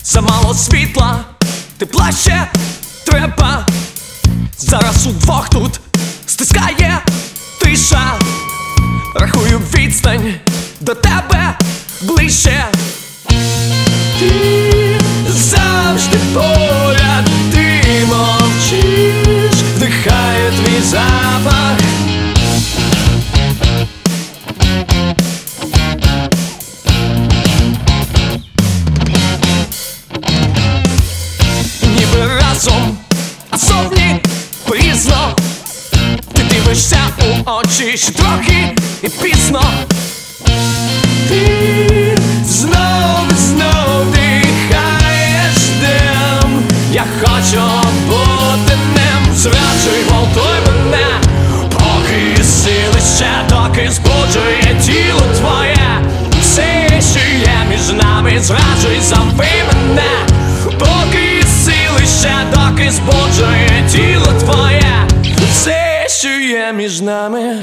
замало світла, тепла ще треба. Зараз удвох тут стискає тиша. Рахую відстань до тебе ближче. Ти завжди поряд, ти мовчиш, вдихає твій запах. Ніби разом, а зовні пізно. Ти дивишся у очі ще трохи і пізно. Ти знов і знов дихаєш дим. Я хочу бути ним. Зраджуй, гвалтуй мене, поки сили ще, доки збуджує тіло твоє. Все, що є між нами, зраджуй, зови мене, поки сили ще, доки збуджує тіло твоє. Все, що є між нами.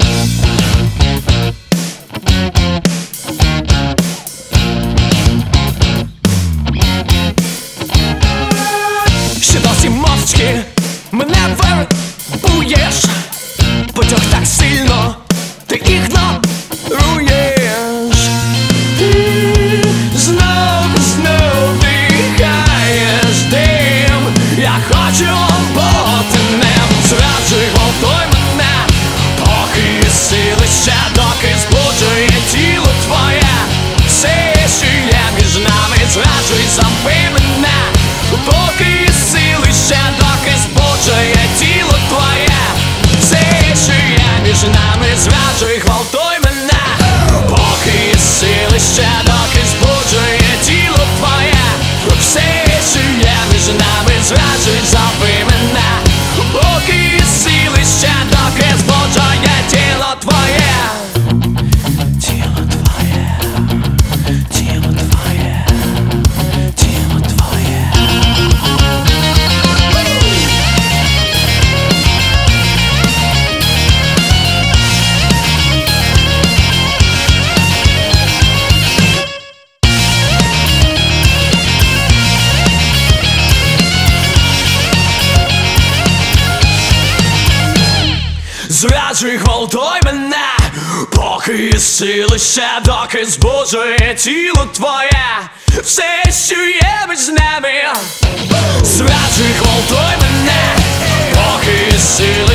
Ще досі мовчки мене вербуєш. Потяг так сильно, ти ігноруєш. Ти знов дихаєш дим. Я хочу бути ним. Зраджуй, гвалтуй мене, поки сили ще, доки збуджує тіло твоє. Все, що є між нами, зраджуй, зови мене, поки сили ще, доки збуджує тіло твоє. Все, що є між нами, зраджуй, гвалтуй мене, поки сили ще, доки збуджує тіло твоє. Все, що є між нами, зраджуй, зови мене, поки сили ще, доки збуджує тіло твоє. Тіло твоє, тіло твоє, тіло твоє. Зраджуй, гвалтуй мене, поки сили ще, доки збуджує тіло твоє. Все, що є між нами. Зраджуй, гвалтуй мене, поки сили